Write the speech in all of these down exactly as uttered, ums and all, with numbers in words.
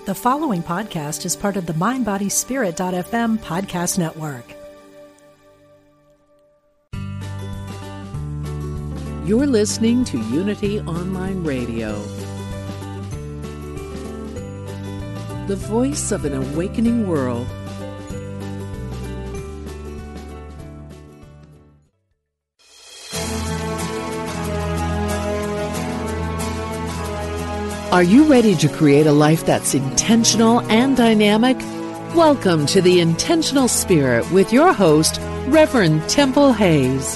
The following podcast is part of the mind body spirit dot f m podcast network. You're listening to Unity Online Radio, the voice of an awakening world. Are you ready to create a life that's intentional and dynamic? Welcome to The Intentional Spirit with your host, Reverend Temple Hayes.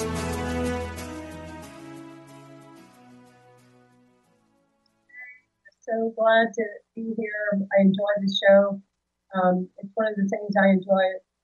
So glad to be here. I enjoy the show. Um, it's one of the things I enjoy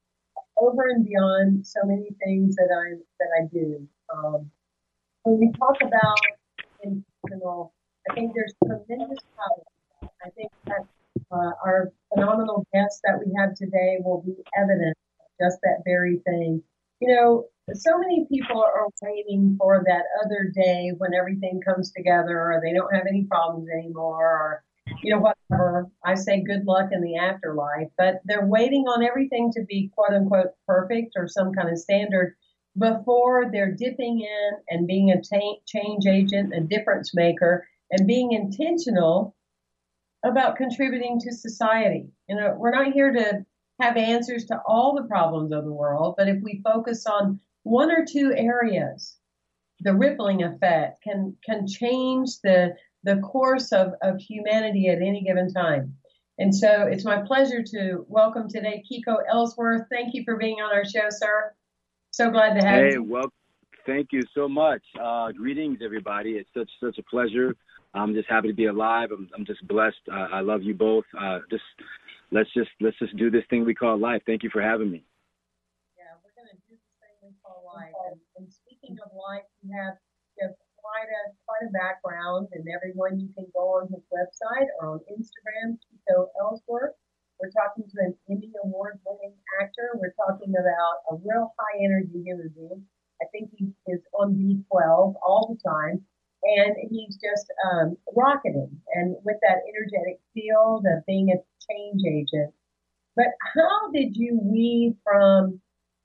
over and beyond so many things that I that I do. Um, when we talk about intentional, I think there's tremendous power. I think that uh, our phenomenal guest that we have today will be evident of just that very thing. You know, so many people are waiting for that other day when everything comes together, or they don't have any problems anymore, or, you know, whatever. I say good luck in the afterlife, but they're waiting on everything to be quote unquote perfect or some kind of standard before they're dipping in and being a ta- change agent, a difference maker, and being intentional about contributing to society. You know, we're not here to have answers to all the problems of the world, but if we focus on one or two areas, the rippling effect can can change the the course of, of humanity at any given time. And so it's my pleasure to welcome today Kiko Ellsworth. Thank you for being on our show, sir. So glad to have hey, you. Hey, well, thank you so much. Uh, greetings, everybody. It's such such a pleasure. I'm just happy to be alive. I'm, I'm just blessed. Uh, I love you both. Uh, just let's just let's just do this thing we call life. Thank you for having me. Yeah, we're going to do this thing we call life. And, and speaking of life, you have, you have quite a quite a background, and everyone, you can go on his website or on Instagram, Kiko Ellsworth. We're talking to an Emmy Award-winning actor. We're talking about a real high-energy human being. I think he is on B twelve all the time. And he's just um, rocketing, and with that energetic field of being a change agent. But how did you weave from,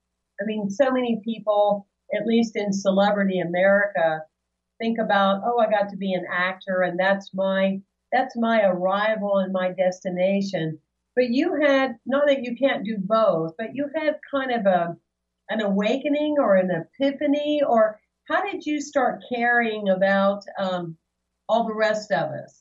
I mean, so many people, at least in celebrity America, think about, oh, I got to be an actor, and that's my that's my arrival and my destination. But you had, not that you can't do both, but you had kind of a an awakening or an epiphany, or how did you start caring about um, all the rest of us?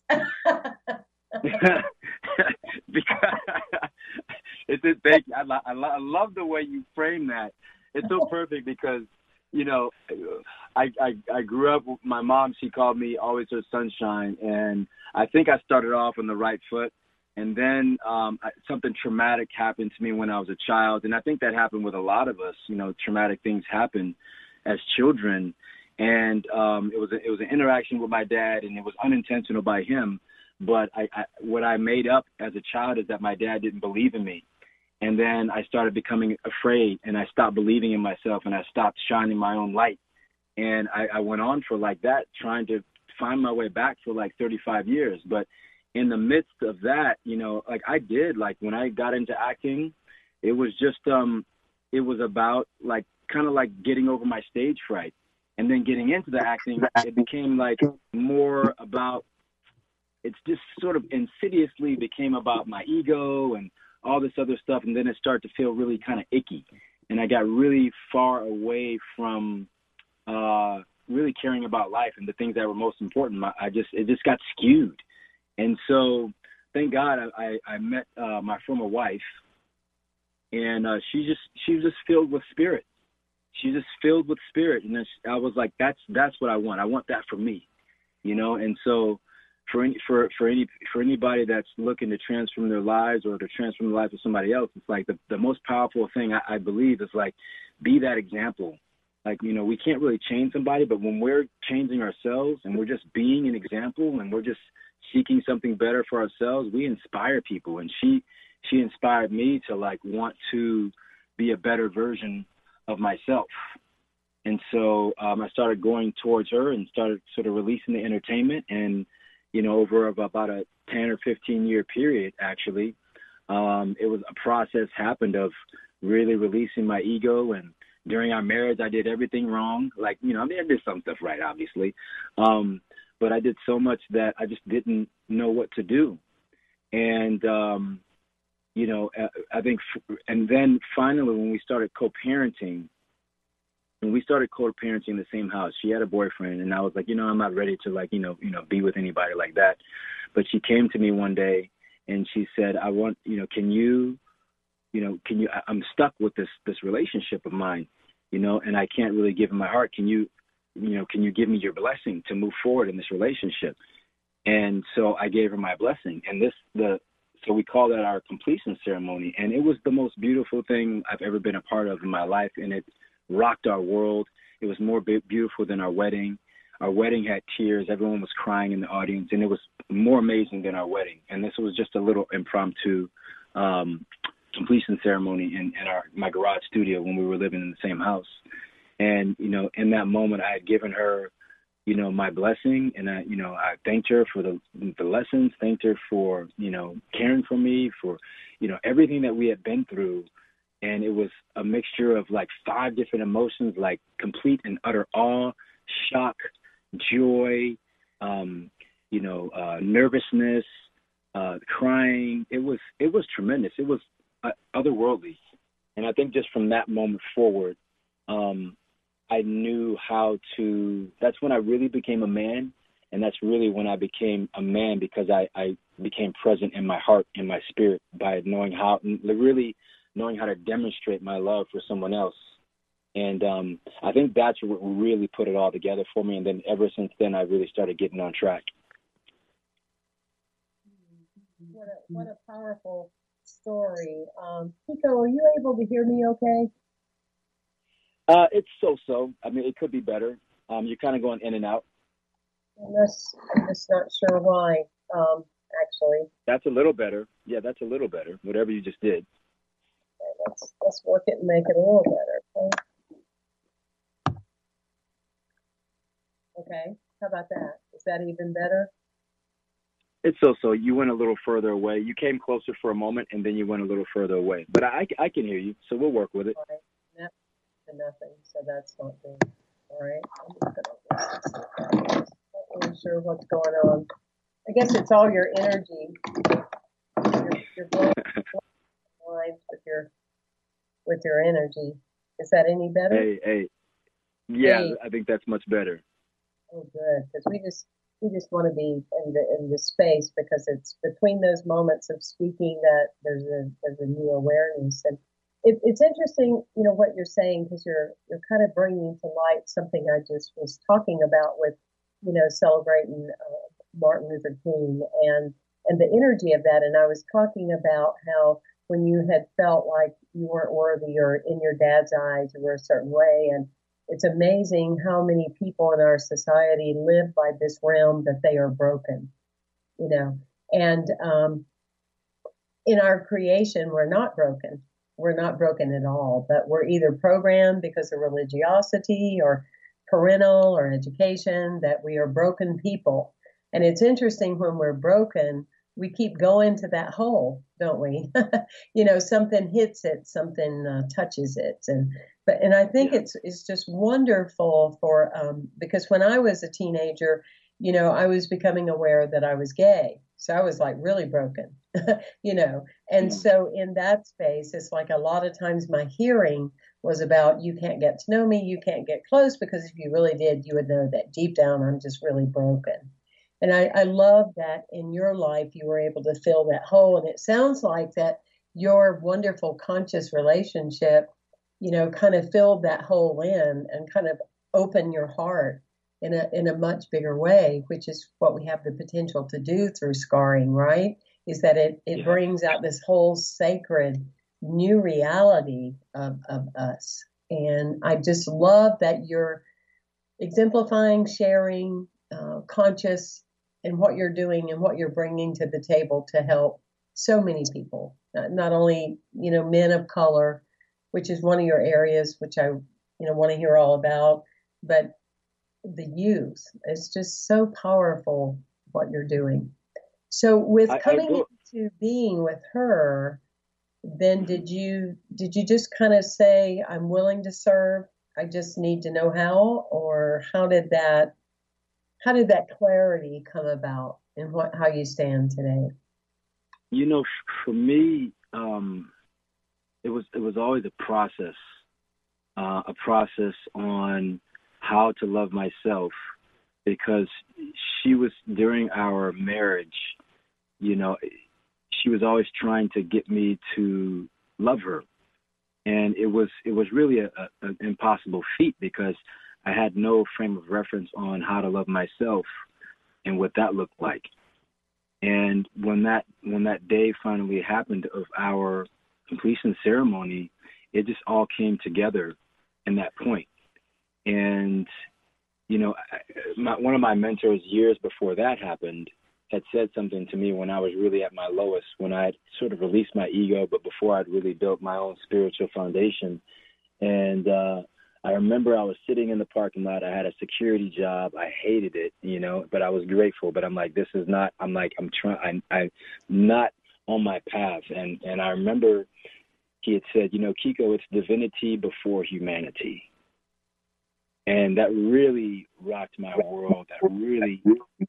Because it's a, thank you. I, lo- I, lo- I love the way you frame that. It's so perfect because, you know, I, I I grew up with my mom. She called me always her sunshine, and I think I started off on the right foot. And then um, I, something traumatic happened to me when I was a child, and I think that happened with a lot of us. You know, traumatic things happen as children, and um, it was a, it was an interaction with my dad, and it was unintentional by him. But I, I, what I made up as a child is that my dad didn't believe in me, and then I started becoming afraid, and I stopped believing in myself, and I stopped shining my own light, and I, I went on for like that, trying to find my way back for like thirty-five years. But in the midst of that, you know, like I did, like when I got into acting, it was just um, it was about like. kind of like getting over my stage fright, and then getting into the acting, it became like more about, it's just sort of insidiously became about my ego and all this other stuff. And then it started to feel really kind of icky. And I got really far away from uh, really caring about life and the things that were most important. I just, it just got skewed. And so thank God I, I, I met uh, my former wife, and uh, she just, she was just filled with spirit. She's just filled with spirit. And then she, I was like, that's, that's what I want. I want that for me, you know? And so for any, for, for any, for anybody that's looking to transform their lives or to transform the lives of somebody else, it's like the, the most powerful thing I, I believe is like, be that example. Like, you know, we can't really change somebody, but when we're changing ourselves and we're just being an example and we're just seeking something better for ourselves, we inspire people. And she, she inspired me to like want to be a better version of myself. And so um, I started going towards her and started sort of releasing the entertainment. And you know, over about a ten or fifteen year period, actually. Um, it was a process happened of really releasing my ego. And during our marriage, I did everything wrong. Like, you know, I mean, I did some stuff right, obviously. Um, but I did so much that I just didn't know what to do. And, um, you know, I think, and then finally, when we started co-parenting, when we started co-parenting in the same house, she had a boyfriend, and I was like, you know, I'm not ready to, like, you know, you know, be with anybody like that. But she came to me one day and she said, I want, you know, can you, you know, can you, I'm stuck with this, this relationship of mine, you know, and I can't really give him my heart. Can you, you know, can you give me your blessing to move forward in this relationship? And so I gave her my blessing. And this, the, so we call that our completion ceremony. And it was the most beautiful thing I've ever been a part of in my life. And it rocked our world. It was more beautiful than our wedding. Our wedding had tears. Everyone was crying in the audience, and it was more amazing than our wedding. And this was just a little impromptu um, completion ceremony in, in our my garage studio when we were living in the same house. And, you know, in that moment, I had given her, you know, my blessing, and I, you know, I thanked her for the the lessons, thanked her for, you know, caring for me, for, you know, everything that we had been through. And it was a mixture of like five different emotions, like complete and utter awe, shock, joy, um, you know, uh, nervousness, uh, crying. It was, it was tremendous. It was uh, otherworldly. And I think just from that moment forward, um, I knew how to, that's when I really became a man. And that's really when I became a man, because I, I became present in my heart, in my spirit, by knowing how, really knowing how to demonstrate my love for someone else. And um, I think that's what really put it all together for me. And then ever since then, I really started getting on track. What a, what a powerful story. Um, Kiko, are you able to hear me okay? Uh, it's so-so. I mean, it could be better. Um, you're kind of going in and out. Unless, I'm just not sure why, um, actually. That's a little better. Yeah, that's a little better, whatever you just did. Okay, let's, let's work it and make it a little better, okay? Okay, how about that? Is that even better? It's so-so. You went a little further away. You came closer for a moment, and then you went a little further away. But I, I can hear you, so we'll work with it. All right. That, to nothing, so that's not good. All right, I'm just gonna, not really sure what's going on. I guess it's all your energy. You're, you're blowing lines with your with your energy. Is that any better? Hey, hey. Yeah, hey. I think that's much better. Oh, good, because we just we just want to be in the in the space, because it's between those moments of speaking that there's a there's a new awareness. And it, it's interesting, you know, what you're saying, because you're you're kind of bringing to light something I just was talking about with, you know, celebrating uh, Martin Luther King and and the energy of that. And I was talking about how when you had felt like you weren't worthy, or in your dad's eyes you were a certain way, and it's amazing how many people in our society live by this realm that they are broken, you know. And um, in our creation, we're not broken. We're not broken at all, but we're either programmed because of religiosity or parental or education that we are broken people. And it's interesting, when we're broken, we keep going to that hole, don't we? You know, something hits it, something uh, touches it. And but and I think yeah. it's it's just wonderful for, um, because when I was a teenager, you know, I was becoming aware that I was gay. So I was like really broken, you know. And mm-hmm. so in that space, it's like a lot of times my hearing was about, you can't get to know me, you can't get close, because if you really did, you would know that deep down I'm just really broken. And I, I love that in your life you were able to fill that hole. And it sounds like that your wonderful conscious relationship, you know, kind of filled that hole in and kind of opened your heart in a in a much bigger way, which is what we have the potential to do through scarring, right? Is that it, it yeah. brings out this whole sacred new reality of, of us. And I just love that you're exemplifying, sharing, uh, conscious, and what you're doing and what you're bringing to the table to help so many people, not, not only, you know, men of color, which is one of your areas, which I, you know, want to hear all about, but the youth. It's just so powerful what you're doing. So with I, coming I go, into being with her, then did you did you just kind of say, I'm willing to serve, I just need to know how? Or how did that how did that clarity come about in what how you stand today? you know, for me, um, it was it was always a process, uh, a process on how to love myself, because she was, during our marriage, you know, she was always trying to get me to love her, and it was it was really a, a, an impossible feat, because I had no frame of reference on how to love myself and what that looked like. And when that when that day finally happened of our completion ceremony, it just all came together in that point. And you know, my, one of my mentors years before that happened had said something to me when I was really at my lowest, when I had sort of released my ego, but before I'd really built my own spiritual foundation. And uh, I remember I was sitting in the parking lot. I had a security job. I hated it, you know, but I was grateful. But I'm like, this is not, I'm like, I'm trying, I'm not on my path. And, and I remember he had said, you know, Kiko, it's divinity before humanity. And that really rocked my world. That really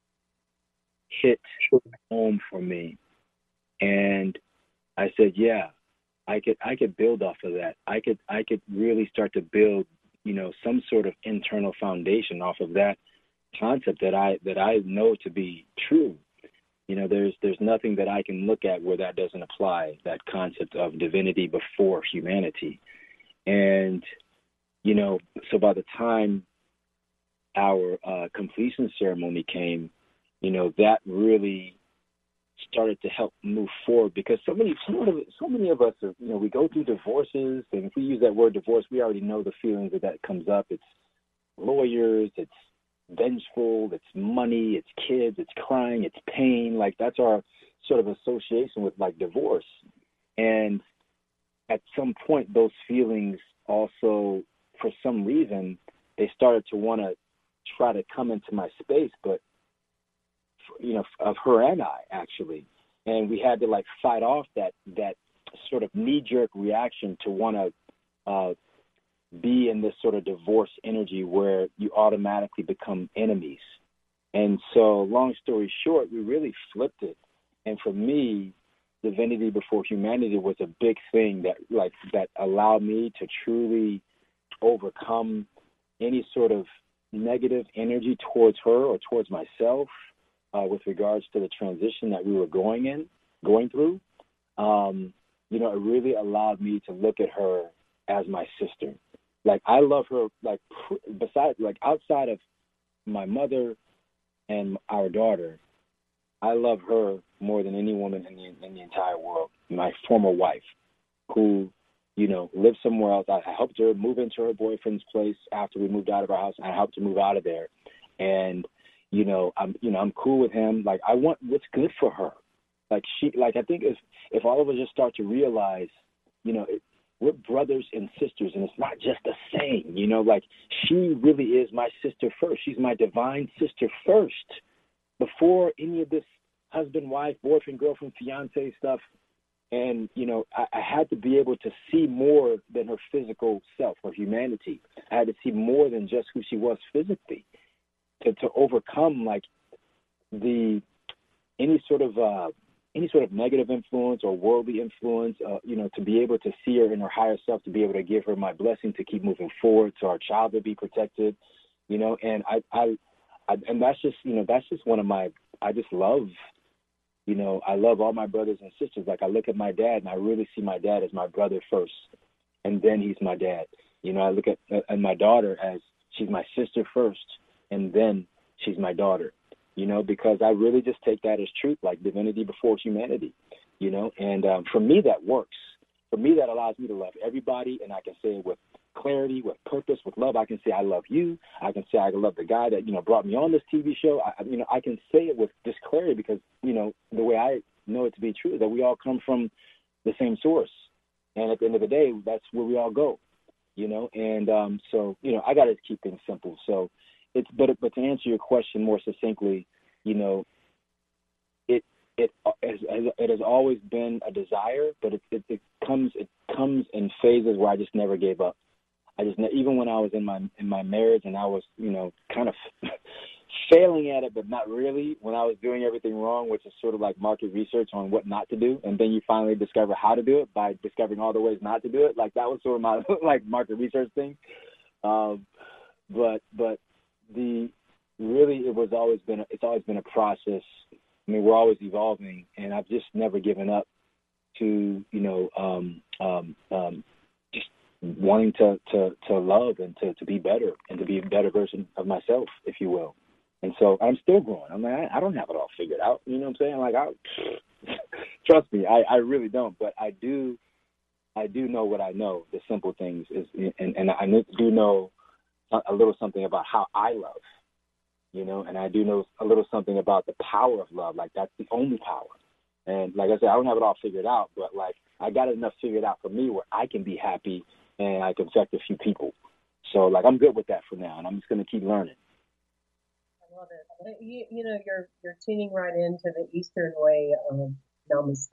hit home for me. And I said, yeah, I could I could build off of that. I could I could really start to build, you know, some sort of internal foundation off of that concept that I that I know to be true. You know, there's there's nothing that I can look at where that doesn't apply, that concept of divinity before humanity. And you know, so by the time our uh, completion ceremony came, you know, that really started to help move forward, because so many, so many, so many of us, are, you know, we go through divorces, and if we use that word divorce, we already know the feelings that that comes up. It's lawyers, it's vengeful, it's money, it's kids, it's crying, it's pain. Like, that's our sort of association with like divorce. And at some point, those feelings also, for some reason, they started to want to try to come into my space, but you know, of her and I, actually. And we had to like fight off that that sort of knee-jerk reaction to want to uh, be in this sort of divorce energy where you automatically become enemies. And so, long story short, we really flipped it. And for me, divinity before humanity was a big thing that like that allowed me to truly overcome any sort of negative energy towards her or towards myself, uh, with regards to the transition that we were going in, going through. Um, you know, it really allowed me to look at her as my sister. Like, I love her, like, besides, like, outside of my mother and our daughter, I love her more than any woman in the, in the entire world. My former wife, who, you know, lived somewhere else. I helped her move into her boyfriend's place after we moved out of our house. I helped her move out of there. And, you know, I'm, you know, I'm cool with him. Like, I want what's good for her. Like, she, like, I think if, if all of us just start to realize, you know, it, we're brothers and sisters, and it's not just a saying, you know, like, she really is my sister first. She's my divine sister first. Before any of this husband, wife, boyfriend, girlfriend, fiance stuff. And, you know, I, I had to be able to see more than her physical self, her humanity. I had to see more than just who she was physically to, to overcome, like, the any sort of uh, any sort of negative influence or worldly influence, uh, you know, to be able to see her in her higher self, to be able to give her my blessing to keep moving forward, so our child would be protected, you know. And I, I, I and that's just, you know, that's just one of my, I just love, you know, I love all my brothers and sisters. Like, I look at my dad, and I really see my dad as my brother first, and then he's my dad. You know, I look at, at my daughter as she's my sister first, and then she's my daughter, you know, because I really just take that as truth, like divinity before humanity, you know. And um, for me, that works. For me, that allows me to love everybody, and I can say it with clarity, with purpose, with love. I can say I love you. I can say I love the guy that, you know, brought me on this T V show. I, you know, I can say it with this clarity because, you know, the way I know it to be true is that we all come from the same source. And at the end of the day, that's where we all go, you know. And um, so, you know, I got to keep things simple. So it's, but, but to answer your question more succinctly, you know, it it, it has always been a desire, but it, it it comes it comes in phases where I just never gave up. I just even when I was in my in my marriage and I was, you know, kind of failing at it, but not really, when I was doing everything wrong, which is sort of like market research on what not to do, and then you finally discover how to do it by discovering all the ways not to do it. Like that was sort of my like market research thing. Um, but but the really it was always been a, it's always been a process. I mean, we're always evolving, and I've just never given up to, you know, um, um, um, just wanting to, to, to love and to, to be better and to be a better version of myself, if you will. And so I'm still growing. I'm like, I, I don't have it all figured out. You know what I'm saying? Like, I, trust me, I, I really don't. But I do, I do know what I know. The simple things is, and, and I do know a little something about how I love. You know, and I do know a little something about the power of love. Like that's the only power. And like I said, I don't have it all figured out, but like I got enough figured out for me where I can be happy and I can affect a few people. So like I'm good with that for now, and I'm just going to keep learning. I love it. You, you know, you're you're tuning right into the Eastern way of Namaste.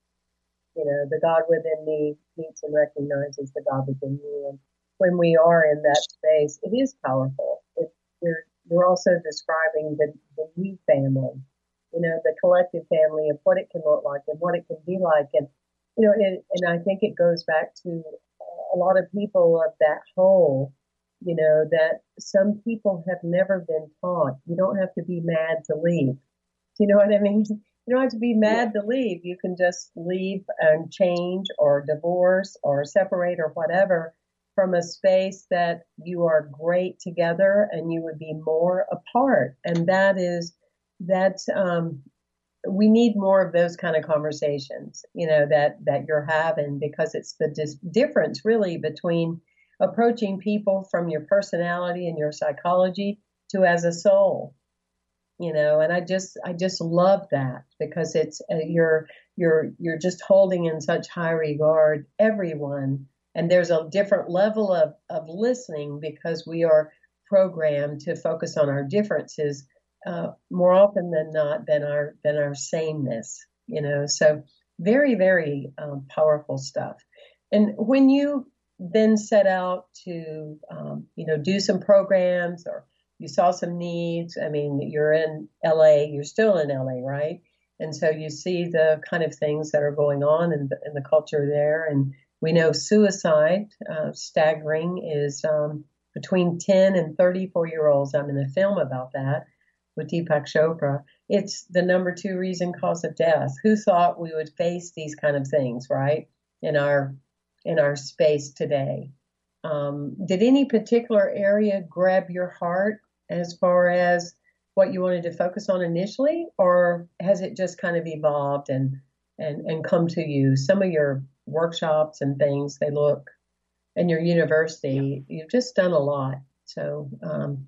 You know, the God within me meets and recognizes the God within you. And when we are in that space, it is powerful. It, you're you're also describing the, the we family, you know, the collective family of what it can look like and what it can be like. And, you know, and, and I think it goes back to a lot of people of that whole, you know, that some people have never been taught. You don't have to be mad to leave. Do you know what I mean? You don't have to be mad to leave. You can just leave and change or divorce or separate or whatever from a space that you are great together and you would be more apart. And that is, that's, um, we need more of those kind of conversations, you know, that, that you're having, because it's the dis- difference really between approaching people from your personality and your psychology to as a soul, you know, and I just, I just love that because it's, uh, you're, you're, you're just holding in such high regard everyone. And there's a different level of, of listening because we are programmed to focus on our differences uh, more often than not than our than our sameness, you know. So very, very um, powerful stuff. And when you then set out to, um, you know, do some programs or you saw some needs, I mean, you're in L A, you're still in L A, right? And so you see the kind of things that are going on in the, in the culture there. And we know suicide, uh, staggering, is um, between ten and thirty-four-year-olds. I'm in a film about that with Deepak Chopra. It's the number two reason cause of death. Who thought we would face these kind of things, right, in our in our space today? Um, did any particular area grab your heart as far as what you wanted to focus on initially, or has it just kind of evolved and and, and come to you? Some of your workshops and things, they look, and your university, yeah. You've just done a lot. So um,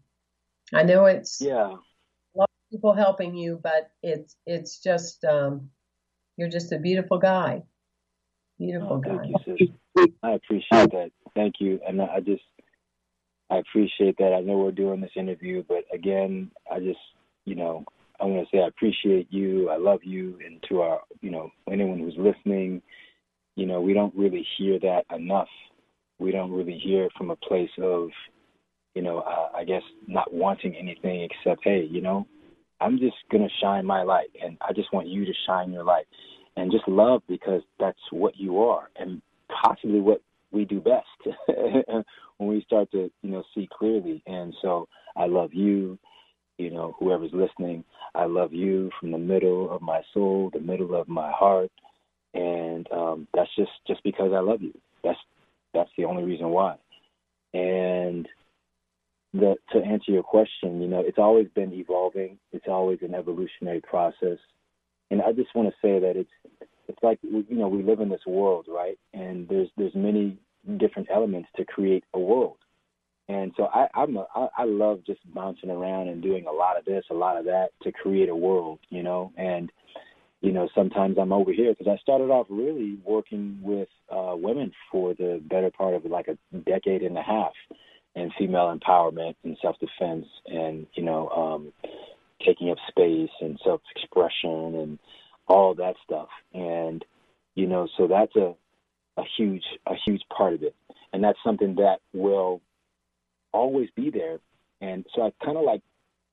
I know it's yeah. a lot of people helping you, but it's it's just, um, you're just a beautiful guy. Beautiful oh, guy. Thank you, sis. I appreciate that. Thank you. And I just, I appreciate that. I know we're doing this interview, but again, I just, you know, I want to say I appreciate you. I love you. And to our, you know, anyone who's listening, you know, we don't really hear that enough. We don't really hear it from a place of, you know, uh, I guess not wanting anything except, hey, you know, I'm just going to shine my light. And I just want you to shine your light. And just love, because that's what you are and possibly what we do best when we start to, you know, see clearly. And so I love you, you know, whoever's listening. I love you from the middle of my soul, the middle of my heart. And um, that's just, just because I love you. That's that's the only reason why. And the, to answer your question, you know, it's always been evolving. It's always an evolutionary process. And I just want to say that it's it's like, you know, we live in this world, right? And there's there's many different elements to create a world. And so I I'm a, I, I love just bouncing around and doing a lot of this, a lot of that to create a world, you know. And you know, sometimes I'm over here because I started off really working with uh, women for the better part of like a decade and a half in female empowerment and self-defense and, you know, um, taking up space and self-expression. And all that stuff. And, you know, so that's a, a huge, a huge part of it. And that's something that will always be there. And so I kind of like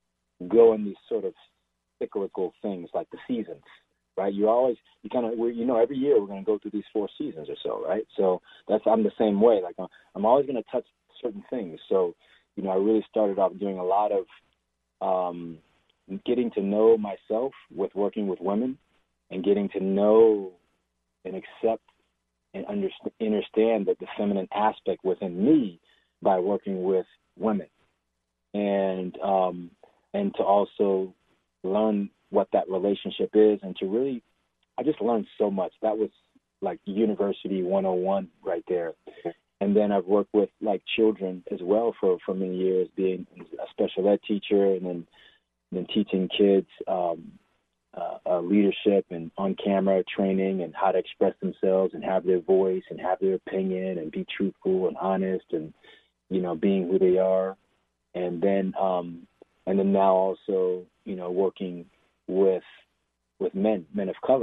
go in these sort of cyclical things like the seasons, right? You always, you kind of, you know, every year we're going to go through these four seasons or so, right? So that's, I'm the same way. Like I'm always going to touch certain things. So, you know, I really started off doing a lot of um, getting to know myself with working with women and getting to know and accept and understand, understand that the feminine aspect within me by working with women. And, um, and to also learn what that relationship is and to really, I just learned so much. That was like University one oh one right there. And then I've worked with like children as well for, for many years, being a special ed teacher and then, then teaching kids um, uh, uh, leadership and on-camera training and how to express themselves and have their voice and have their opinion and be truthful and honest and, you know, being who they are. And then, um, and then now also, you know, working with with men, men of color.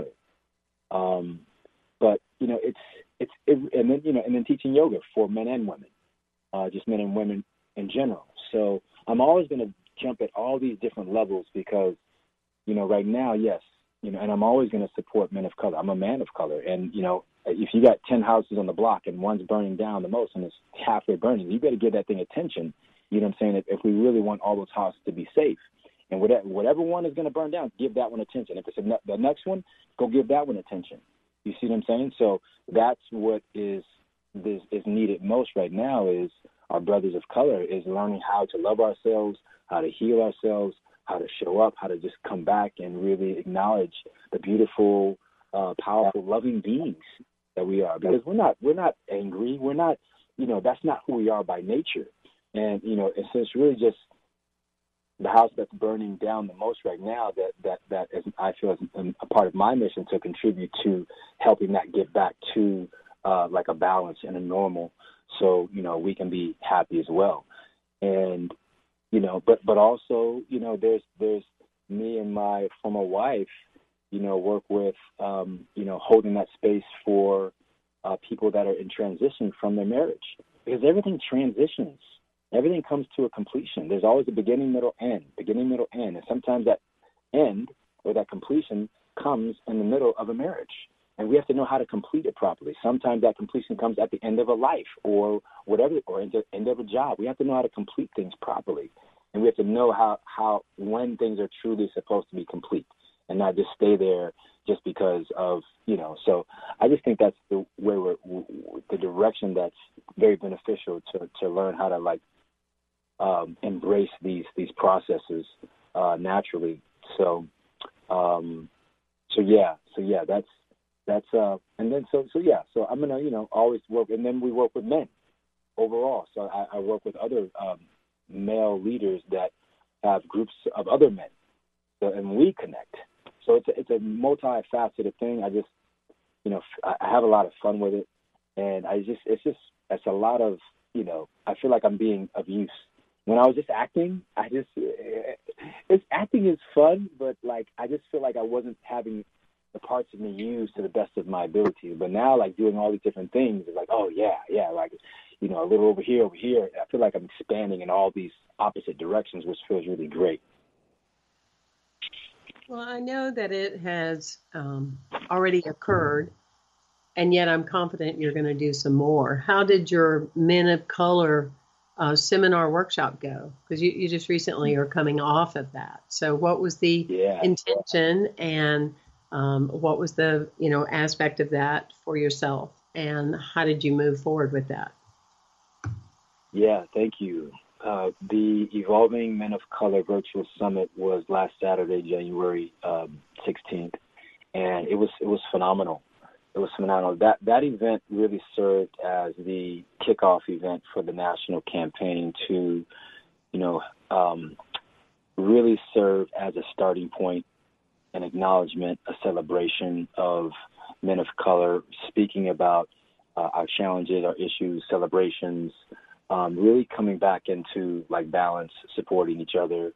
Um, but you know, it's it's it, and then you know, and then teaching yoga for men and women, uh, just men and women in general. So I'm always going to jump at all these different levels because, you know, right now, yes, you know, and I'm always going to support men of color. I'm a man of color, and you know, if you got ten houses on the block and one's burning down the most and it's halfway burning, you better give that thing attention. You know what I'm saying? If, if we really want all those houses to be safe. And whatever, whatever one is going to burn down, give that one attention. If it's a, the next one, go give that one attention. You see what I'm saying? So that's what is, is is needed most right now is our brothers of color is learning how to love ourselves, how to heal ourselves, how to show up, how to just come back and really acknowledge the beautiful, uh, powerful, loving beings that we are. Because we're not we're not angry. We're not, you know, that's not who we are by nature. And, you know, it's, it's really just the house that's burning down the most right now that, that, that is, I feel is a part of my mission to contribute to helping that get back to uh, like a balance and a normal so, you know, we can be happy as well. And, you know, but, but also, you know, there's, there's me and my former wife, you know, work with, um, you know, holding that space for uh, people that are in transition from their marriage because everything transitions. Everything comes to a completion. There's always a beginning, middle, end, beginning, middle, end. And sometimes that end or that completion comes in the middle of a marriage. And we have to know how to complete it properly. Sometimes that completion comes at the end of a life or whatever, or at the end of a job. We have to know how to complete things properly. And we have to know how, how when things are truly supposed to be complete and not just stay there just because of, you know. So I just think that's the way we're, the direction that's very beneficial to, to learn how to, like, Um, embrace these these processes uh, naturally. So, um, so yeah, so yeah, that's that's uh, and then so so yeah, so I'm gonna you know always work, and then we work with men overall. So I, I work with other um, male leaders that have groups of other men, so, and we connect. So it's a, it's a multifaceted thing. I just you know I have a lot of fun with it, and I just it's just it's a lot of you know I feel like I'm being of use. When I was just acting, I just, it's acting is fun, but like, I just feel like I wasn't having the parts of me used to the best of my ability. But now, like doing all these different things, it's like, oh yeah, yeah, like, you know, a little over here, over here. I feel like I'm expanding in all these opposite directions, which feels really great. Well, I know that it has um, already occurred, and yet I'm confident you're going to do some more. How did your Men of Color Uh, seminar workshop go? Because you, you just recently are coming off of that. So what was the yeah. intention and um, what was the, you know, aspect of that for yourself? And how did you move forward with that? Yeah, thank you. Uh, the Evolving Men of Color Virtual Summit was last Saturday, January um, sixteenth, and it was it was phenomenal. It was phenomenal. That that event really served as the kickoff event for the national campaign to, you know, um, really serve as a starting point, an acknowledgement, a celebration of men of color, speaking about uh, our challenges, our issues, celebrations, um, really coming back into like balance, supporting each other,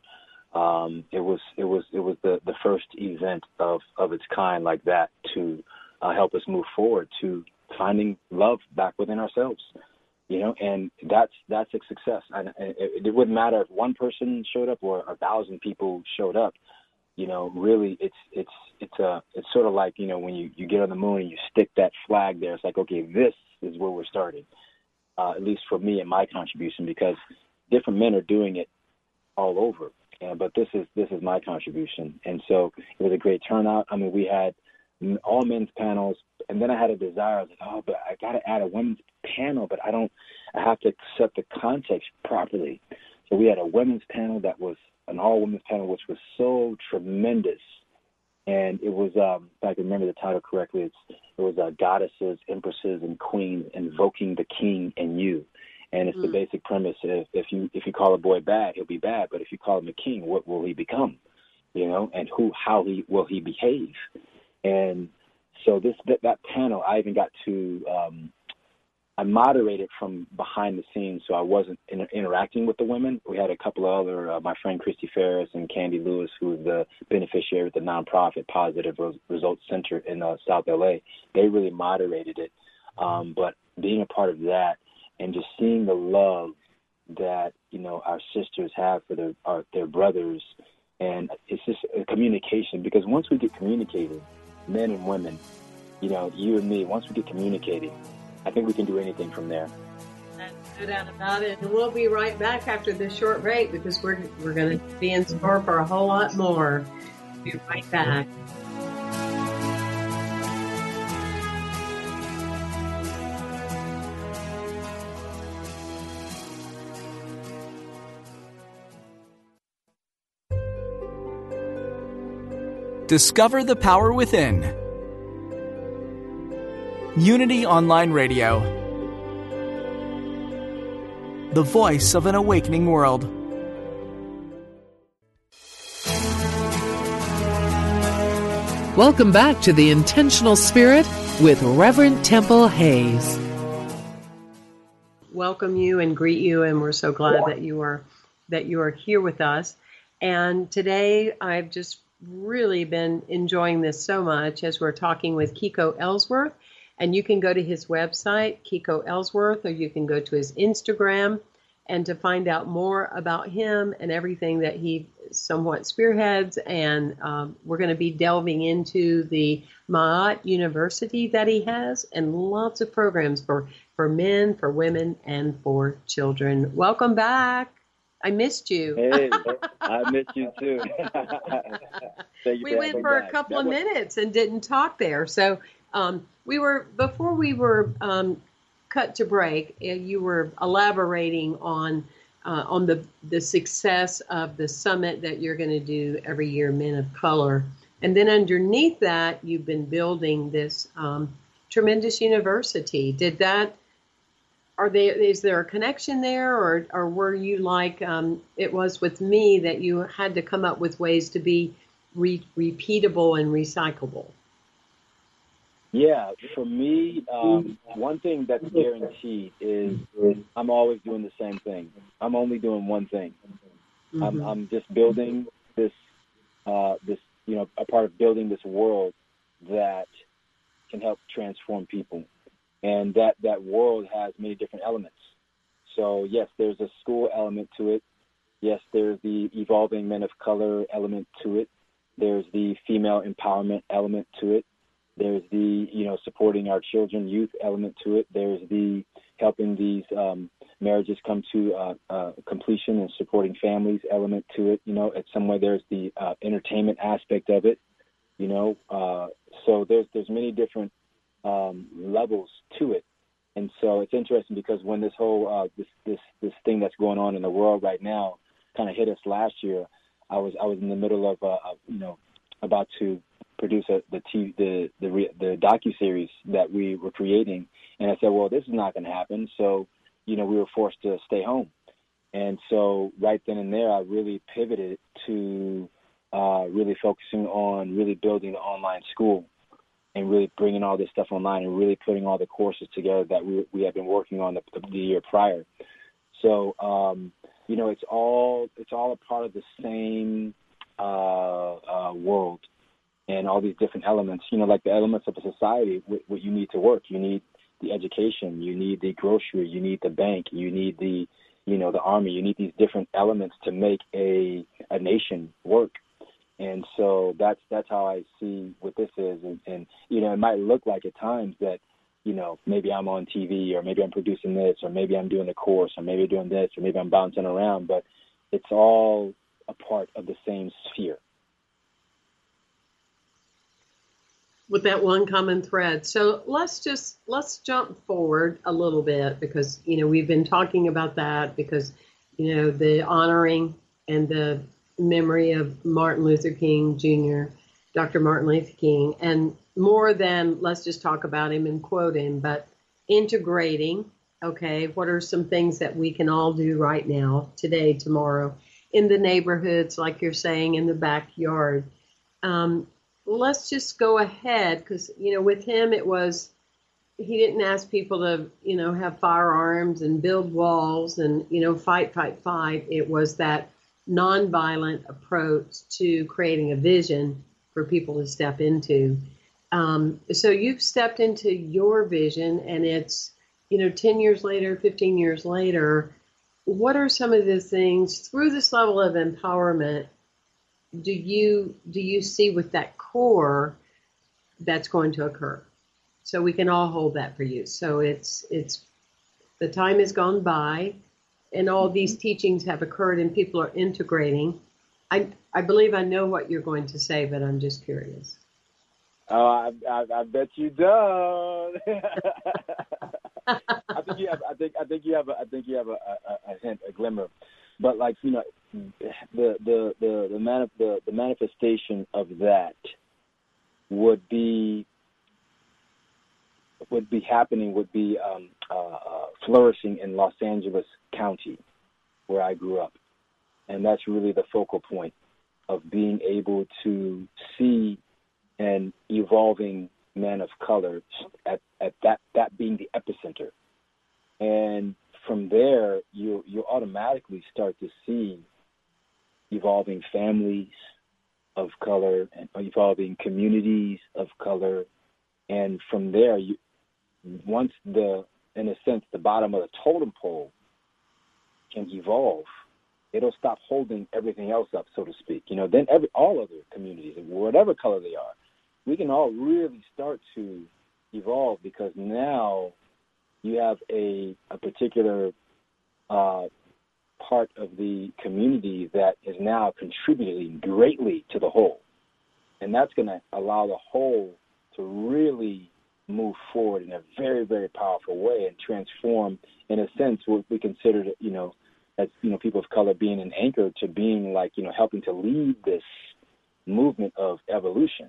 Um, it was it was it was the, the first event of, of its kind like that to uh, help us move forward to finding love back within ourselves. You know, and that's that's a success. And it, it wouldn't matter if one person showed up or a thousand people showed up. You know, really, it's it's it's a it's sort of like, you know, when you, you get on the moon and you stick that flag there. It's like, okay, this is where we're starting. Uh, at least for me and my contribution, because different men are doing it all over. Uh, but this is this is my contribution, and so it was a great turnout. I mean, we had all men's panels, and then I had a desire. I was like, oh, but I got to add a women's panel, but I don't. I have to set the context properly. So we had a women's panel that was an all-women's panel, which was so tremendous, and it was, um, if I can remember the title correctly, it's, it was uh, goddesses, empresses, and queens invoking the king and you. And it's mm. the basic premise: if, if you if you call a boy bad, he'll be bad. But if you call him a king, what will he become? You know, and who, how he will he behave? And so this that, that panel, I even got to um, I moderated from behind the scenes, so I wasn't in, interacting with the women. We had a couple of other, uh, my friend Christy Ferris and Candy Lewis, who is the beneficiary of the nonprofit Positive Results Center in uh, South L A. They really moderated it. Um, but being a part of that and just seeing the love that, you know, our sisters have for their our, their brothers, and it's just a communication, because once we get communicating, men and women, you know, you and me, once we get communicating, I think we can do anything from there. That's no doubt about it. And we'll be right back after this short break, because we're we're going to be in store for a whole lot more. We'll be right back. Discover the power within. Unity Online Radio. The voice of an awakening world. Welcome back to The Intentional Spirit with Reverend Temple Hayes. Welcome you and greet you, and we're so glad that you are that you are here with us. And today I've just really been enjoying this so much as we're talking with Kiko Ellsworth. And you can go to his website, Kiko Ellsworth, or you can go to his Instagram, and to find out more about him and everything that he somewhat spearheads. And um, we're going to be delving into the Ma'at University that he has, and lots of programs for, for men, for women, and for children. Welcome back. I missed you. Hey, I missed you too. you we went for back. a couple that of was... minutes and didn't talk there. So um, we were, before we were um, cut to break, you were elaborating on uh, on the the success of the summit that you're going to do every year, Men of Color. And then underneath that, you've been building this um, tremendous university. Did that Are they, is there a connection there, or, or were you like um, it was with me, that you had to come up with ways to be re- repeatable and recyclable? Yeah, for me, um, one thing that's guaranteed is I'm always doing the same thing. I'm only doing one thing. Mm-hmm. I'm, I'm just building this, uh, this, you know, a part of building this world that can help transform people. And that, that world has many different elements. So, yes, there's a school element to it. Yes, there's the evolving men of color element to it. There's the female empowerment element to it. There's the, you know, supporting our children, youth element to it. There's the helping these um, marriages come to uh, uh, completion and supporting families element to it. You know, at some way there's the uh, entertainment aspect of it, you know. Uh, so there's there's many different Um, levels to it. And so it's interesting, because when this whole uh, this this this thing that's going on in the world right now kind of hit us last year, I was I was in the middle of uh, you know about to produce a, the T, the the the docuseries that we were creating, and I said, well, this is not going to happen. So you know we were forced to stay home, and so right then and there I really pivoted to uh, really focusing on really building the online school, and really bringing all this stuff online, and really putting all the courses together that we we have been working on the, the year prior. So um, you know, it's all it's all a part of the same uh, uh, world, and all these different elements. You know, like the elements of a society. What, what you need to work, you need the education, you need the grocery, you need the bank, you need the, you know, the army. You need these different elements to make a a nation work. And so that's that's how I see what this is. And, and you know, it might look like at times that, you know, maybe I'm on T V, or maybe I'm producing this, or maybe I'm doing a course, or maybe doing this, or maybe I'm bouncing around, but it's all a part of the same sphere. With that one common thread. So let's just, let's jump forward a little bit, because, you know, we've been talking about that because, you know, the honoring and the memory of Martin Luther King Junior, Doctor Martin Luther King, and more than let's just talk about him and quote him, but integrating, okay, what are some things that we can all do right now, today, tomorrow, in the neighborhoods, like you're saying, in the backyard. Um, let's just go ahead, because, you know, with him, it was, he didn't ask people to, you know, have firearms and build walls and, you know, fight, fight, fight. It was that nonviolent approach to creating a vision for people to step into. Um, so you've stepped into your vision, and it's, you know, ten years later, fifteen years later, what are some of the things through this level of empowerment do you, do you see with that core that's going to occur? So we can all hold that for you. So it's, it's, the time has gone by, and all these teachings have occurred, and people are integrating. I, I believe I know what you're going to say, but I'm just curious. Oh, I, I, I bet you don't. I think you have. I think. I think you have. A, I think you have a, a, a hint, a glimmer. But like, you know, the the the the, manif- the the manifestation of that would be would be happening. Would be um, uh, uh, flourishing in Los Angeles County, where I grew up, and that's really the focal point of being able to see an evolving man of color at, at that, that being the epicenter. And from there, you you automatically start to see evolving families of color and evolving communities of color. And from there, you, once the, in a sense, the bottom of the totem pole can evolve, it'll stop holding everything else up, so to speak. You know, then every all other communities, whatever color they are, we can all really start to evolve, because now you have a a particular uh, part of the community that is now contributing greatly to the whole. And that's going to allow the whole to really move forward in a very, very powerful way and transform, in a sense, what we consider, you know, as, you know, people of color being an anchor to being like, you know, helping to lead this movement of evolution.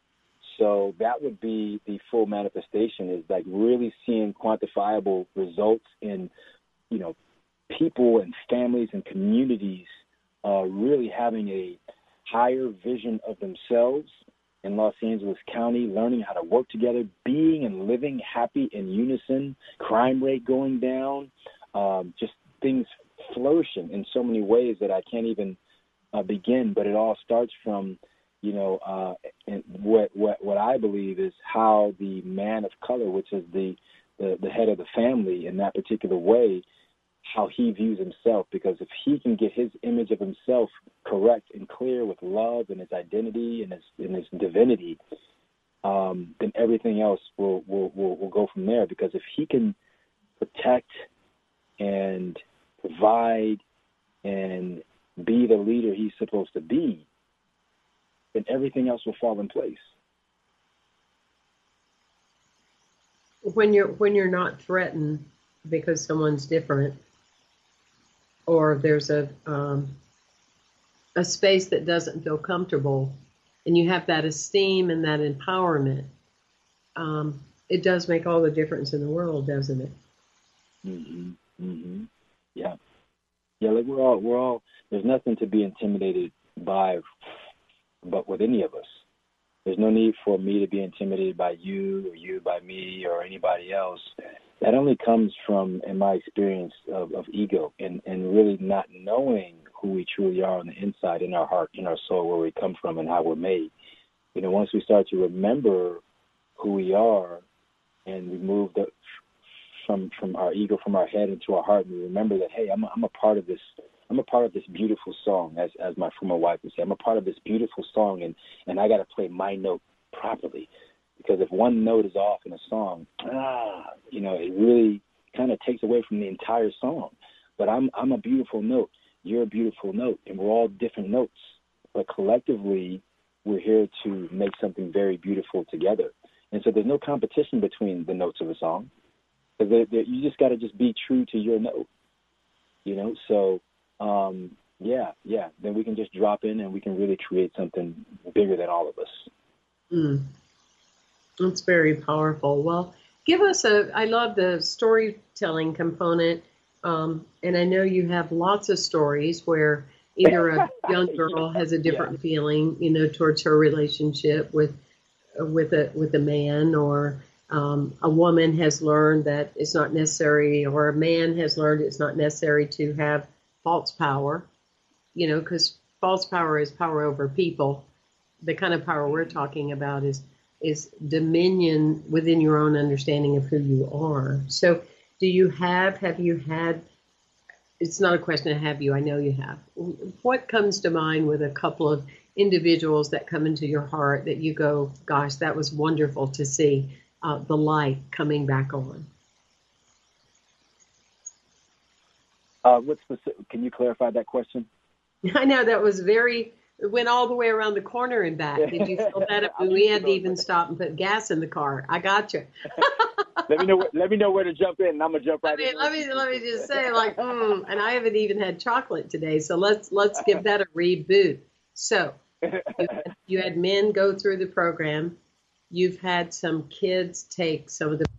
So that would be the full manifestation, is like really seeing quantifiable results in, you know, people and families and communities uh, really having a higher vision of themselves in Los Angeles County, learning how to work together, being and living happy in unison, crime rate going down, um, just things flourishing in so many ways that I can't even uh, begin. But it all starts from, you know, uh, and what, what what I believe is how the man of color, which is the, the, the head of the family in that particular way, how he views himself. Because if he can get his image of himself correct and clear with love and his identity and his, and his divinity, um, then everything else will, will, will, will go from there. Because if he can protect and provide and be the leader he's supposed to be, then everything else will fall in place. When you're when you're not threatened because someone's different, or there's a um, a space that doesn't feel comfortable, and you have that esteem and that empowerment, um, it does make all the difference in the world, doesn't it? Mm-hmm. Mm-hmm. Yeah. Yeah. Like we're all we're all. There's nothing to be intimidated by. But with any of us, there's no need for me to be intimidated by you or you by me or anybody else. that only comes from, in my experience, of, of ego and, and really not knowing who we truly are on the inside, in our heart, in our soul, where we come from and how we're made. You know, once we start to remember who we are and we move the, from from our ego, from our head into our heart, and we remember that, hey, I'm a, I'm a part of this. I'm a part of this beautiful song, as as my former wife would say. I'm a part of this beautiful song, and, and I got to play my note properly. Because if one note is off in a song, ah, you know, it really kind of takes away from the entire song. But I'm I'm a beautiful note. You're a beautiful note, and we're all different notes. But collectively, we're here to make something very beautiful together. And so there's no competition between the notes of a song. They're, they're, you just got to just be true to your note, you know. So, um, yeah, yeah. Then we can just drop in and we can really create something bigger than all of us. Mm. That's very powerful. Well, give us a, I love the storytelling component. Um, and I know you have lots of stories where either a young girl has a different yeah. feeling, you know, towards her relationship with, with a, with a man, or um, a woman has learned that it's not necessary, or a man has learned it's not necessary to have false power, you know, because false power is power over people. The kind of power we're talking about is is dominion within your own understanding of who you are. So do you have, have you had, it's not a question of have you, I know you have. What comes to mind with a couple of individuals that come into your heart that you go, gosh, that was wonderful to see uh, the light coming back on? Uh, what specific, can you clarify that question? I know that was very, it went all the way around the corner and back. Did you feel that? I mean, we had to even stop and put gas in the car. I got you. let me know. Where, let me know where to jump in, and I'm gonna jump right I mean, in. Let me let me just say, like, mm, and I haven't even had chocolate today, so let's let's give that a reboot. So, you had, you had men go through the program. You've had some kids take some of the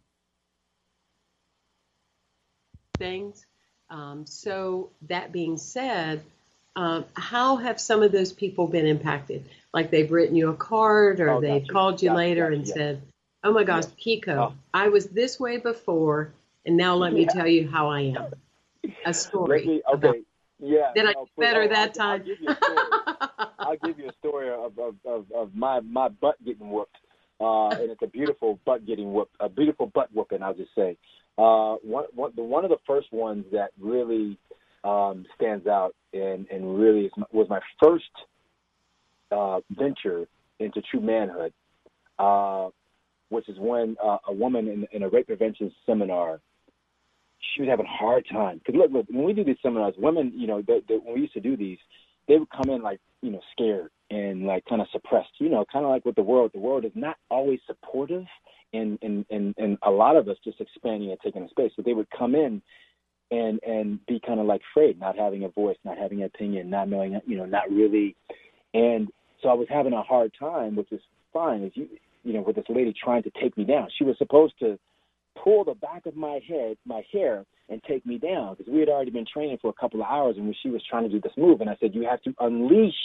things. Um, so that being said. Um, how have some of those people been impacted? Like they've written you a card, or oh, they've gotcha. called you gotcha, later gotcha, and yeah. said, oh my gosh, yeah. Kiko, oh. I was this way before, and now let me yeah. tell you how I am. A story. Let me, okay, about, yeah. Did I no, do better oh, that I'll, time? I'll give you a story. I'll give you a story of, of, of, of my, my butt getting whooped, uh, and it's a beautiful butt getting whooped, a beautiful butt whooping, I'll just say. Uh, one, one, the, one of the first ones that really um, stands out and, and really is, was my first uh, venture into true manhood, uh, which is when uh, a woman in, in a rape prevention seminar, she was having a hard time. Because look, look, when we do these seminars, women, you know, they, they, when we used to do these, they would come in like, you know, scared and like kind of suppressed, you know, kind of like with the world. The world is not always supportive, and, and, and, and a lot of us just expanding and taking a space. So they would come in and and be kind of like afraid, not having a voice, not having an opinion, not knowing, you know, not really. And so I was having a hard time, which is fine, as you, you know, with this lady trying to take me down. She was supposed to pull the back of my head, my hair, and take me down, because we had already been training for a couple of hours, and she was trying to do this move. And I said, you have to unleash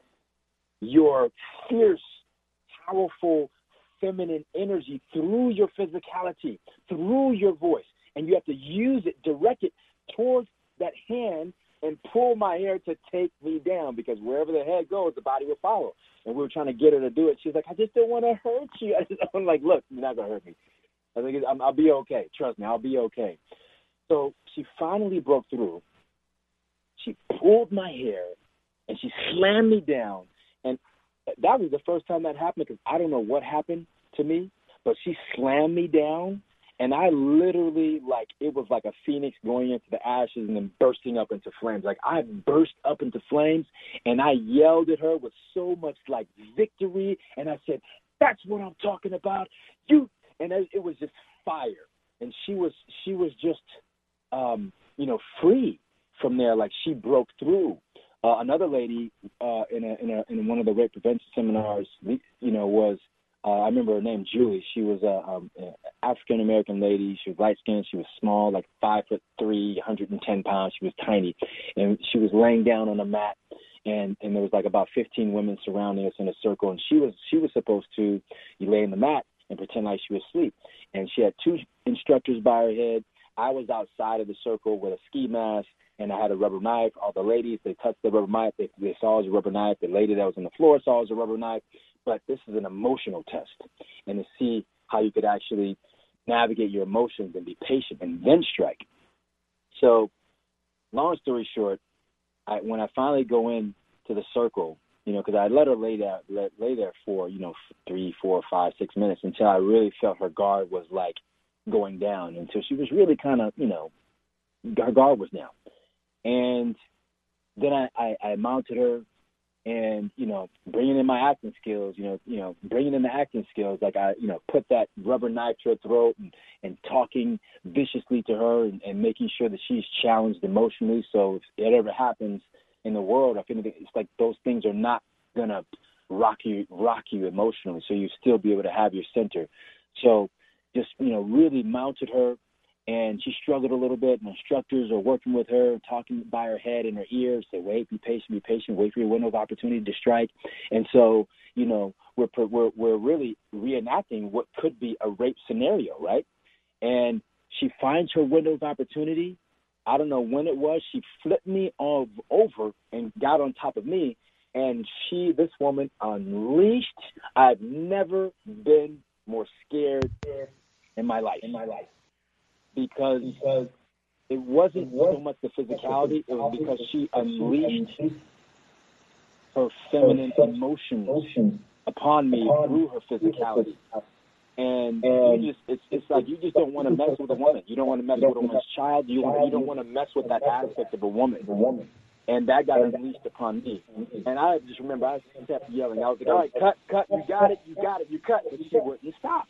your fierce, powerful, feminine energy through your physicality, through your voice. And you have to use it, direct it towards that hand and pull my hair to take me down, because wherever the head goes, the body will follow. And we were trying to get her to do it. She's like, I just don't want to hurt you. I just, I'm like, look, you're not going to hurt me. I think I'm, I'll be okay. Trust me, I'll be okay. So she finally broke through. She pulled my hair, and she slammed me down. And that was the first time that happened, because I don't know what happened to me, but she slammed me down. And I literally, like, it was like a phoenix going into the ashes and then bursting up into flames. Like, I burst up into flames, and I yelled at her with so much, like, victory. And I said, that's what I'm talking about. You, and it was just fire. And she was, she was just, um, you know, free from there. Like, she broke through. Uh, another lady uh, in, a, in, a, in one of the rape prevention seminars, you know, was, Uh, I remember her name, Julie. She was a um, African-American lady. She was light-skinned. She was small, like five foot three, one hundred ten pounds. She was tiny. And she was laying down on a mat, and, and there was like about fifteen women surrounding us in a circle. And she was she was supposed to, you lay in the mat, and pretend like she was asleep. And she had two instructors by her head. I was outside of the circle with a ski mask, and I had a rubber knife. All the ladies, they touched the rubber knife. They, they saw it was a rubber knife. The lady that was on the floor saw it was a rubber knife. But this is an emotional test, and to see how you could actually navigate your emotions and be patient and then strike. So long story short, I, when I finally go in to the circle, you know, because I let her lay there, lay, lay there for, you know, three, four, five, six minutes until I really felt her guard was, like, going down, until she was really kind of, you know, her guard was down. And then I, I, I mounted her and, you know, bringing in my acting skills, you know, you know, bringing in the acting skills, like I, you know, put that rubber knife to her throat and, and talking viciously to her and, and making sure that she's challenged emotionally. So if it ever happens in the world, if anything, it's like those things are not going to rock you, rock you emotionally. So you still be able to have your center. So just, you know, really mounted her, and she struggled a little bit, and instructors are working with her, talking by her head and her ears, say, wait, be patient, be patient, wait for your window of opportunity to strike. And so, you know, we're, we're, we're really reenacting what could be a rape scenario, right? And she finds her window of opportunity. I don't know when it was. She flipped me all over and got on top of me, and she, this woman, unleashed. I've never been more scared in my life. In my life. Because, because it wasn't so much the physicality, it was because she unleashed her feminine emotions upon me through her physicality. And you just, it's, it's like you just don't want to mess with a woman. You don't want to mess with a woman's child. You, you don't want to mess with that aspect of a woman. And that got unleashed upon me. And I just remember I kept yelling. I was like, all right, cut, cut, you got it, you got it, you cut. But she wouldn't stop.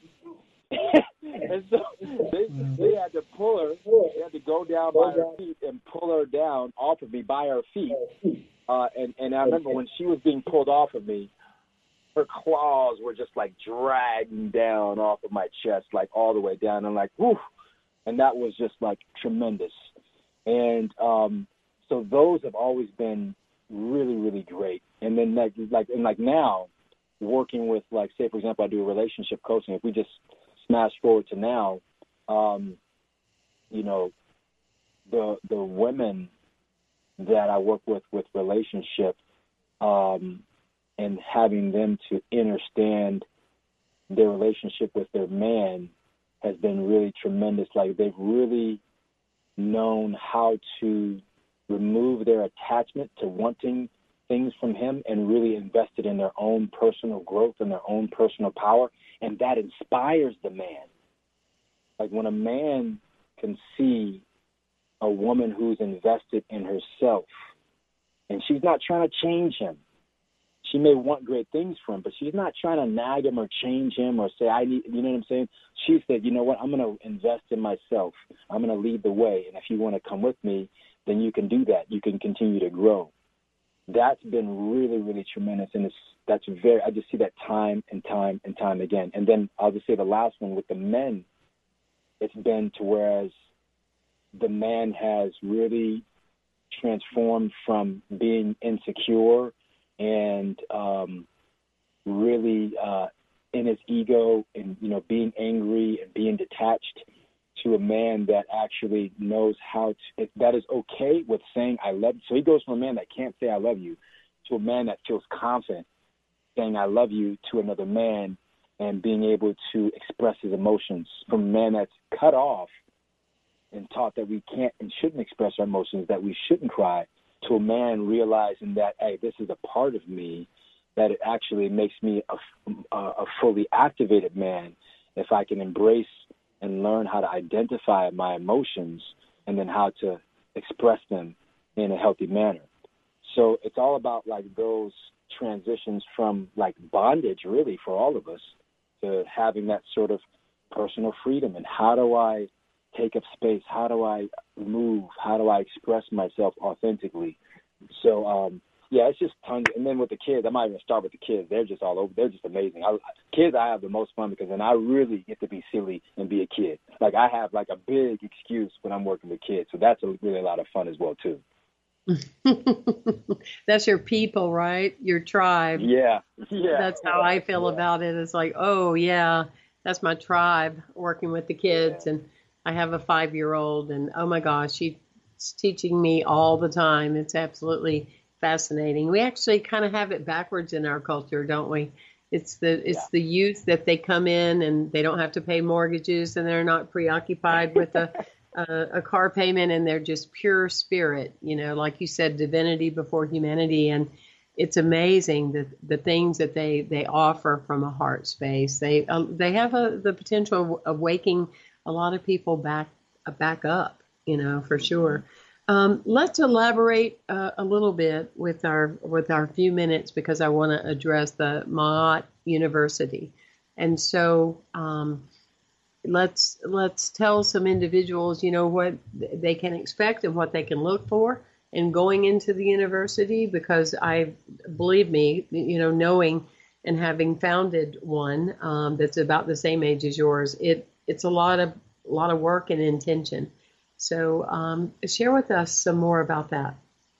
And so they, they had to pull her. They had to go down by her feet and pull her down off of me by her feet. Uh, and, and I remember when she was being pulled off of me, her claws were just like dragging down off of my chest, like all the way down. And like, whew. And that was just like tremendous. And um, so those have always been really, really great. And then like, like, and like now, working with, like, say, for example, I do relationship coaching. If we just smash forward to now, um, you know, the the women that I work with with relationship um, and having them to understand their relationship with their man has been really tremendous. Like, they've really known how to remove their attachment to wanting things from him and really invested in their own personal growth and their own personal power. And that inspires the man. Like, when a man can see a woman who's invested in herself and she's not trying to change him. She may want great things from him, but she's not trying to nag him or change him or say, I need, you know what I'm saying? She said, you know what, I'm going to invest in myself. I'm going to lead the way. And if you want to come with me, then you can do that. You can continue to grow. That's been really, really tremendous. And it's, that's very, I just see that time and time and time again. And then I'll just say the last one with the men, it's been to whereas the man has really transformed from being insecure and um, really uh, in his ego and, you know, being angry and being detached to a man that actually knows how to, that is okay with saying I love you. So he goes from a man that can't say I love you to a man that feels confident saying I love you to another man and being able to express his emotions, from a man that's cut off and taught that we can't and shouldn't express our emotions, that we shouldn't cry, to a man realizing that, hey, this is a part of me, that it actually makes me a, a fully activated man if I can embrace and learn how to identify my emotions and then how to express them in a healthy manner. So it's all about, like, those transitions from, like, bondage, really, for all of us, to having that sort of personal freedom. And how do I take up space? How do I move? How do I express myself authentically? So, um, yeah, it's just tons. And then with the kids, I might even start with the kids. They're just all over. They're just amazing. I, kids, I have the most fun because then I really get to be silly and be a kid. Like, I have, like, a big excuse when I'm working with kids. So that's a, really a lot of fun as well, too. That's your people, right? Your tribe. Yeah. Yeah. That's how I feel about it. It's like, oh, yeah, that's my tribe, working with the kids. Yeah. And I have a five-year-old, and oh my gosh, she's teaching me all the time. It's absolutely fascinating. We actually kind of have it backwards in our culture, don't we? It's the it's yeah. the youth that they come in and they don't have to pay mortgages and they're not preoccupied with a, a a car payment, and they're just pure spirit, you know, like you said, divinity before humanity. And it's amazing the the things that they, they offer from a heart space. They uh, they have a, the potential of waking a lot of people back uh, back up, you know, for sure. Um, let's elaborate uh, a little bit with our with our few minutes, because I want to address the Ma'at University, and so um, let's let's tell some individuals, you know, what they can expect and what they can look for in going into the university. Because I believe me, you know, knowing and having founded one um, that's about the same age as yours, it it's a lot of a lot of work and intention. So um, share with us some more about that.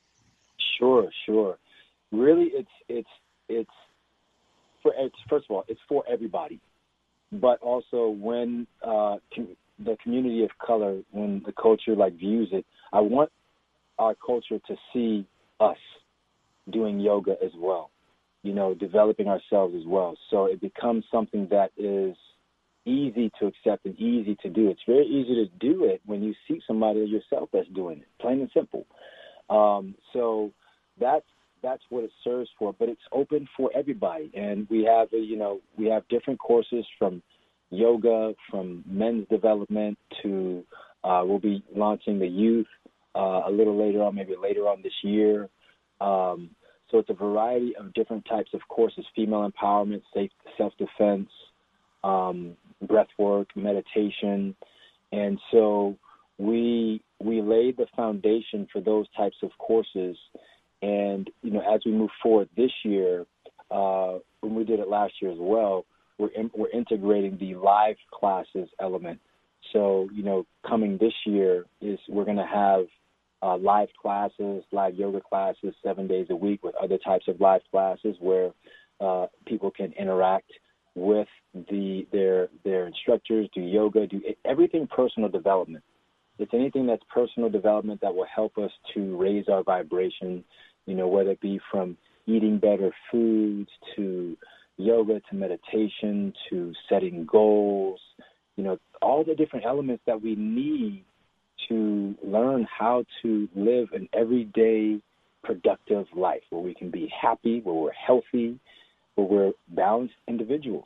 Sure, sure. Really, it's it's it's for it's, first of all, it's for everybody, but also when uh, com- the community of color, when the culture like views it, I want our culture to see us doing yoga as well, you know, developing ourselves as well. So it becomes something that is easy to accept and easy to do. It's very easy to do it when you see somebody yourself that's doing it, plain and simple. Um, so that's that's what it serves for. But it's open for everybody, and we have a, you know we have different courses from yoga, from men's development to uh, we'll be launching the youth uh, a little later on, maybe later on this year. Um, so it's a variety of different types of courses: female empowerment, safe self-defense, um, breath work, meditation. And so we we laid the foundation for those types of courses. And, you know, as we move forward this year, uh, when we did it last year as well, we're in, we're integrating the live classes element. So, you know, coming this year is we're going to have uh, live classes, live yoga classes, seven days a week, with other types of live classes where uh, people can interact with the their their instructors, do yoga, do everything personal development. It's anything that's personal development that will help us to raise our vibration, you know, whether it be from eating better foods to yoga to meditation to setting goals, you know, all the different elements that we need to learn how to live an everyday productive life where we can be happy, where we're healthy, where we're balanced individuals.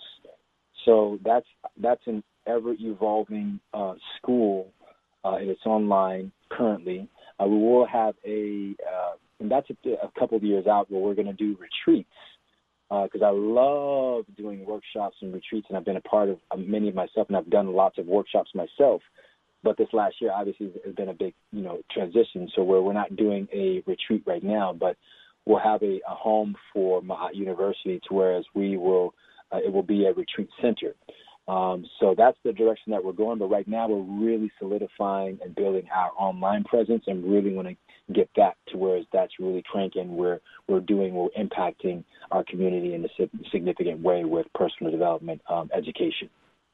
So that's that's an ever-evolving uh, school, uh, and it's online currently. Uh, we will have a, uh, and that's a, a couple of years out, where we're going to do retreats, because uh, I love doing workshops and retreats, and I've been a part of uh, many of myself, and I've done lots of workshops myself. But this last year, obviously, has been a big, you know, transition. So where we're not doing a retreat right now, but we'll have a, a home for Ma'at University, to whereas we will, uh, it will be a retreat center. Um, so that's the direction that we're going. But right now, we're really solidifying and building our online presence, and really want to get that to where that's really cranking. Where we're doing, we're impacting our community in a significant way with personal development um, education.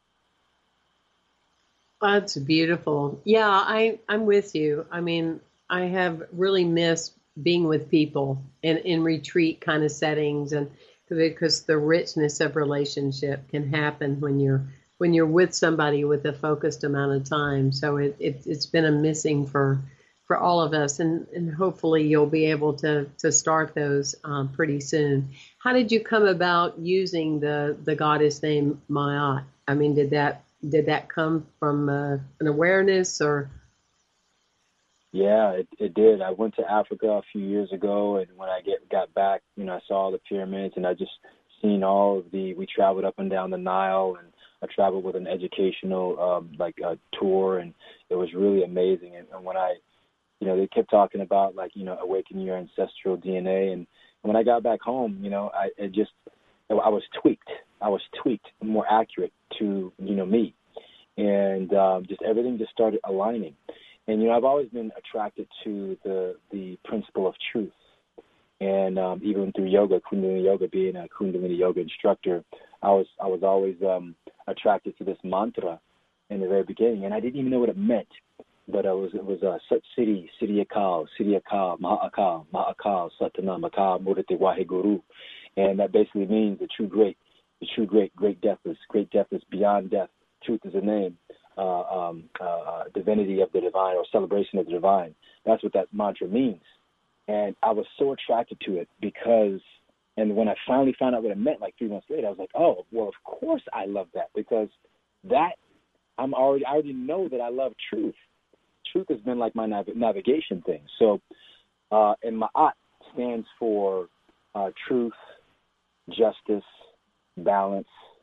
That's beautiful. Yeah, I, I'm with you. I mean, I have really missed being with people in, in retreat kind of settings, and because the richness of relationship can happen when you're when you're with somebody with a focused amount of time. So it, it it's been a missing for for all of us, and, and hopefully you'll be able to to start those um, pretty soon. How did you come about using the the goddess name Ma'at? I mean, did that did that come from uh, an awareness, or? Yeah, it, it did. I went to Africa a few years ago, and when I get got back, you know, I saw the pyramids, and I just seen all of the. We traveled up and down the Nile, and I traveled with an educational um, like uh, tour, and it was really amazing. And, and when I, you know, they kept talking about like you know awakening your ancestral D N A, and when I got back home, you know, I it just I was tweaked. I was tweaked, more accurate to you know me, and um, just everything just started aligning. And, you know, I've always been attracted to the the principle of truth. And um, even through yoga, Kundalini Yoga, being a Kundalini Yoga instructor, I was I was always um, attracted to this mantra in the very beginning, and I didn't even know what it meant. But it was it was uh, Sat Siri, Siri Akal, Siri Akal, Maha Akal, Maha Akal, Satanam Akal, Murati Waheguru, and that basically means the true great, the true great, great deathless, great deathless, beyond death. Truth is a name, uh, um, uh, divinity of the divine, or celebration of the divine. That's what that mantra means. And I was so attracted to it because, and when I finally found out what it meant, like three months later, I was like, oh, well, of course I love that, because that I'm already I already know that I love truth. Truth has been like my nav- navigation thing. So, uh, and Ma'at stands for uh, truth, justice, balance,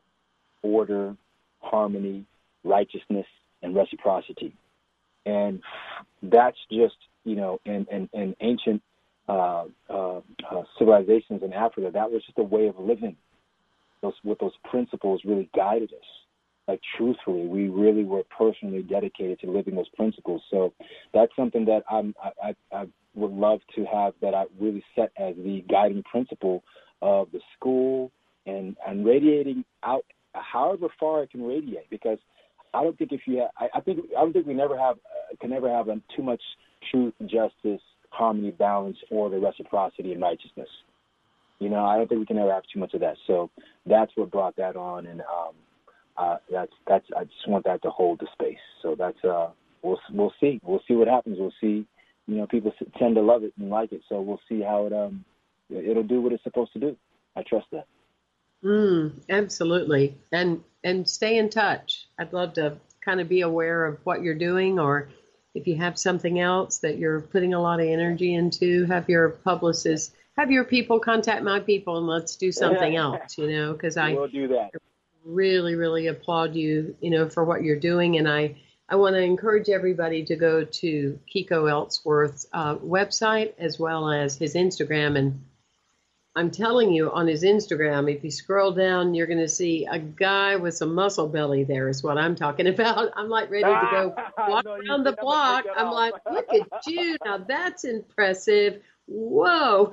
order, harmony, righteousness, and reciprocity. And that's just, you know, in, in, in ancient uh, uh, uh, civilizations in Africa, that was just a way of living. Those, what those principles really guided us. Like, truthfully, we really were personally dedicated to living those principles. So that's something that I'm, I, I, I would love to have, that I really set as the guiding principle of the school, and, and radiating out however far it can radiate. Because I don't think if you have, I, I think I don't think we never have uh, can never have um, too much truth, justice, harmony, balance, order, reciprocity, and righteousness. You know, I don't think we can ever have too much of that. So that's what brought that on, and um, Uh, that's that's. I just want that to hold the space. So that's. Uh, we'll we'll see. We'll see what happens. We'll see. You know, people tend to love it and like it. So we'll see how it um, it'll do what it's supposed to do. I trust that. Mm, absolutely. And and stay in touch. I'd love to kind of be aware of what you're doing, or if you have something else that you're putting a lot of energy into, have your publicist, have your people contact my people, and let's do something else. You know, because I will do that. Really, really applaud you, you know, for what you're doing. And I, I want to encourage everybody to go to Kiko Ellsworth's uh, website, as well as his Instagram. And I'm telling you, on his Instagram, if you scroll down, you're going to see a guy with some muscle belly there is what I'm talking about. I'm like ready to go walk no, around the block. I'm like, look at you. Now that's impressive. Whoa.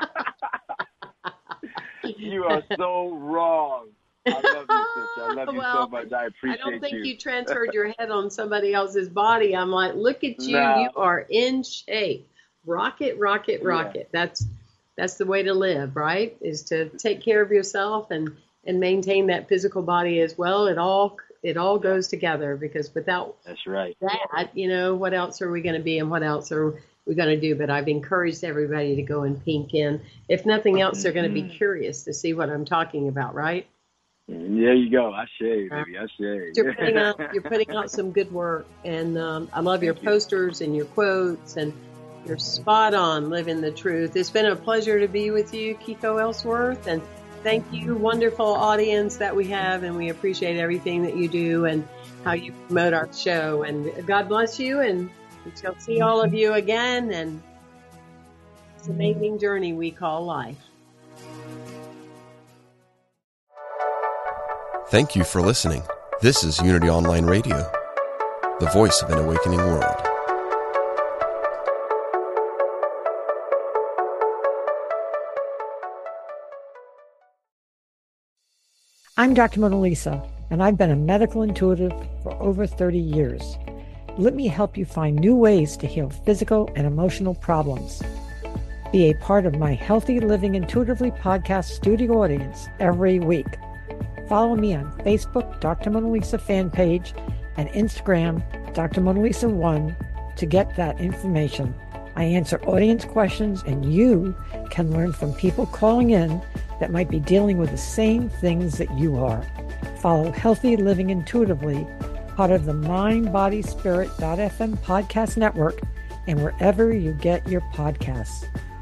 You are so wrong. I love you, sister. I love you well, so much. I appreciate you. I don't think you. you transferred your head on somebody else's body. I'm like, look at you. No. You are in shape. Rocket, rocket, rocket. Yeah. That's that's the way to live, right? Is to take care of yourself and, and maintain that physical body as well. It all it all goes together, because without that's right. that, you know, what else are we going to be, and what else are we going to do? But I've encouraged everybody to go and peek in. If nothing else, they're going to be curious to see what I'm talking about, right? There you go. I shade, baby. I shade. You're putting out, you're putting out some good work, and um, I love your Thank posters you. and your quotes, and you're spot on living the truth. It's been a pleasure to be with you, Kiko Ellsworth, and thank you, wonderful audience that we have, and we appreciate everything that you do and how you promote our show. And God bless you, and we shall see all of you again, and it's an amazing journey we call life. Thank you for listening. This is Unity Online Radio, the voice of an awakening world. I'm Doctor Mona Lisa, and I've been a medical intuitive for over thirty years. Let me help you find new ways to heal physical and emotional problems. Be a part of my Healthy Living Intuitively podcast studio audience every week. Follow me on Facebook, Doctor Mona Lisa fan page, and Instagram, Doctor Mona Lisa one, to get that information. I answer audience questions, and you can learn from people calling in that might be dealing with the same things that you are. Follow Healthy Living Intuitively, part of the mind body spirit dot f m podcast network, and wherever you get your podcasts.